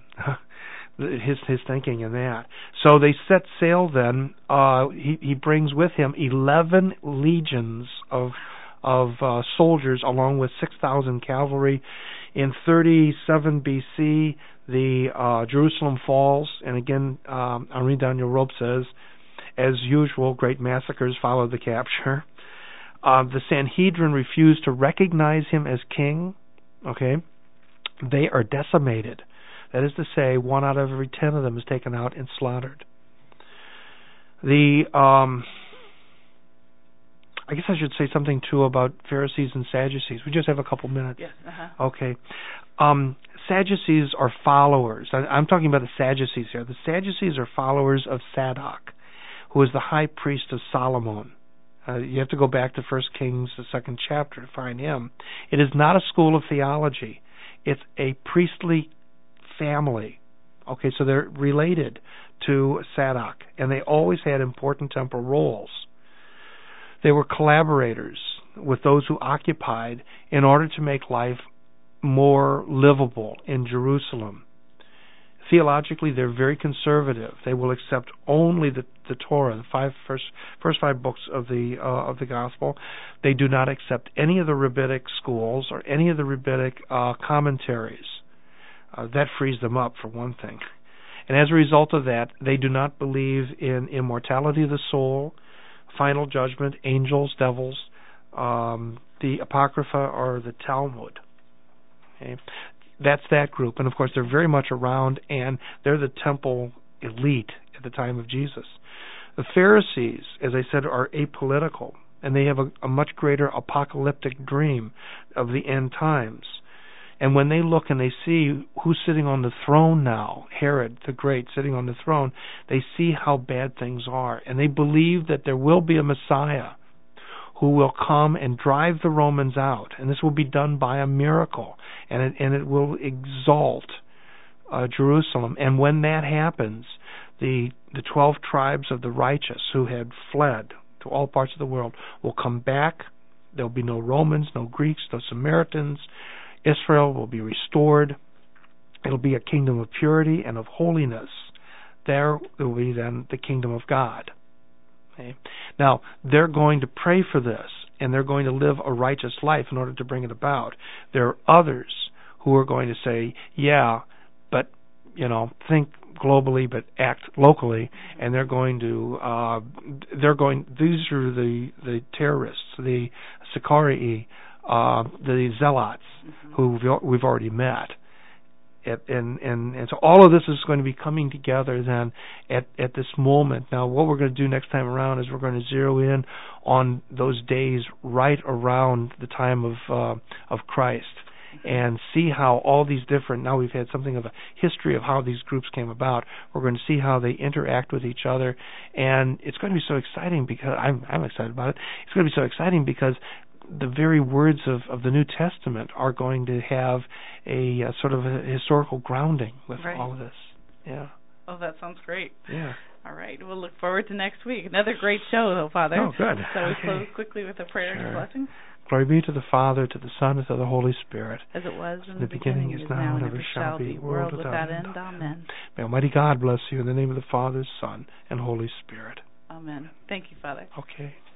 his his thinking in that? So they set sail then. Uh, he, he brings with him eleven legions of of uh, soldiers, along with six thousand cavalry. In thirty-seven B C, the uh, Jerusalem falls, and again, um, Henri Daniel Rope says, as usual, great massacres followed the capture. Uh, the Sanhedrin refused to recognize him as king. Okay, they are decimated. That is to say, one out of every ten of them is taken out and slaughtered. The um, I guess I should say something too about Pharisees and Sadducees. We just have a couple minutes. Yes. Uh-huh. Okay. Um, Sadducees are followers. I, I'm talking about the Sadducees here. The Sadducees are followers of Zadok, who is the high priest of Solomon. Uh, you have to go back to First Kings, the second chapter, to find him. It is not a school of theology. It's a priestly family. Okay, so they're related to Zadok, and they always had important temporal roles. They were collaborators with those who occupied in order to make life more livable in Jerusalem. Theologically, they're very conservative. They will accept only the, the Torah, the five first first five books of the uh, of the Gospel. They do not accept any of the rabbinic schools or any of the rabbinic uh, commentaries. Uh, that frees them up, for one thing. And as a result of that, they do not believe in immortality of the soul, final judgment, angels, devils, um, the Apocrypha, or the Talmud. Okay? That's that group. And, of course, they're very much around, and they're the temple elite at the time of Jesus. The Pharisees, as I said, are apolitical, and they have a, a much greater apocalyptic dream of the end times. And when they look and they see who's sitting on the throne now, Herod the Great sitting on the throne, they see how bad things are. And they believe that there will be a Messiah who will come and drive the Romans out. And this will be done by a miracle. And it, and it will exalt uh, Jerusalem. And when that happens, the the twelve tribes of the righteous who had fled to all parts of the world will come back. There'll be no Romans, no Greeks, no Samaritans. Israel will be restored. It'll be a kingdom of purity and of holiness. There will be then the kingdom of God. Okay? Now, they're going to pray for this, and they're going to live a righteous life in order to bring it about. There are others who are going to say, yeah, but, you know, think globally but act locally, and they're going to, uh, they're going, these are the, the terrorists, the Sicarii, uh, the zealots, mm-hmm. who we've already met. At, and, and, and so all of this is going to be coming together then at, at this moment. Now, what we're going to do next time around is we're going to zero in on those days right around the time of uh, of Christ, and see how all these different, now we've had something of a history of how these groups came about. We're going to see how they interact with each other, and it's going to be so exciting because I'm I'm excited about it. It's going to be so exciting because the very words of, of the New Testament are going to have a, a sort of a historical grounding with right. all of this. Yeah. Oh, that sounds great. Yeah. All right. We'll look forward to next week. Another great show, though, Father. Oh, good. So we okay. close quickly with a prayer sure. and a blessing. Glory be to the Father, to the Son, and to the Holy Spirit. As it was in the, the beginning, beginning, is now, now, and ever shall be, world without end. Amen. May Almighty God bless you in the name of the Father, Son, and Holy Spirit. Amen. Thank you, Father. Okay.